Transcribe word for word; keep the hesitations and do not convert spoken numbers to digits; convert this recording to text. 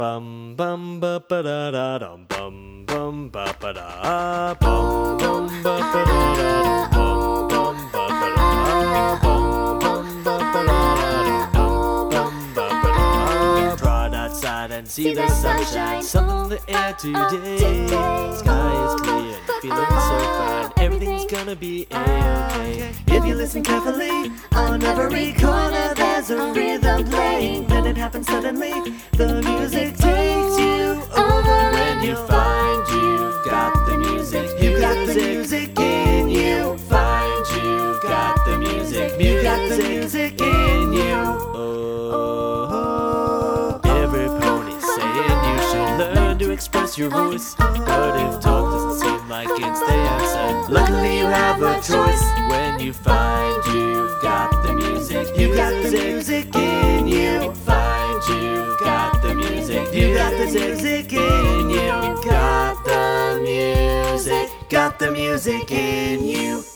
Bum bum ba ba da da dum bum bum ba ba da bum bum ba ba da da bum bum ba ba da bum bum ba ba da bum bum ba ba da. Run outside and see the sunshine, sun in the air today. Sky is clear and feeling so fine. Everything's gonna be a-okay. If you listen carefully, on every corner there's a rhythm playing. Then it happens suddenly, the music takes you over. When you find you've got the music, you got the music in you. Find you've got the music, you got the music in you. Oh, every pony's saying you should learn to express your voice, but if talk doesn't seem like it's the answer, luckily you have a choice. When you find you've got the music, you got the music in you. Find you've got the music, you got the music in you. Got the music, got the music in you.